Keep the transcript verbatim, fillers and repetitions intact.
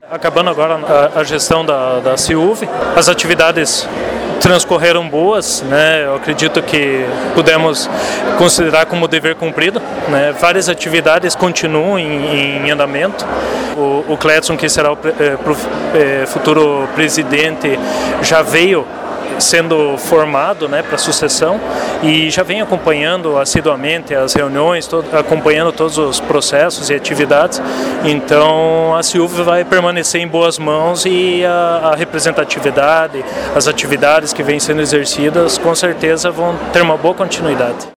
Acabando agora a, a gestão da, da CIUV, as atividades transcorreram boas, né? Eu acredito que pudemos considerar como dever cumprido, né? Várias atividades continuam em, em andamento. O, o Cledson, que será o é, pro, é, futuro presidente, já veio sendo formado, né, para a sucessão e já vem acompanhando assiduamente as reuniões, todo, acompanhando todos os processos e atividades. Então a CIUV vai permanecer em boas mãos e a, a representatividade, as atividades que vêm sendo exercidas com certeza vão ter uma boa continuidade.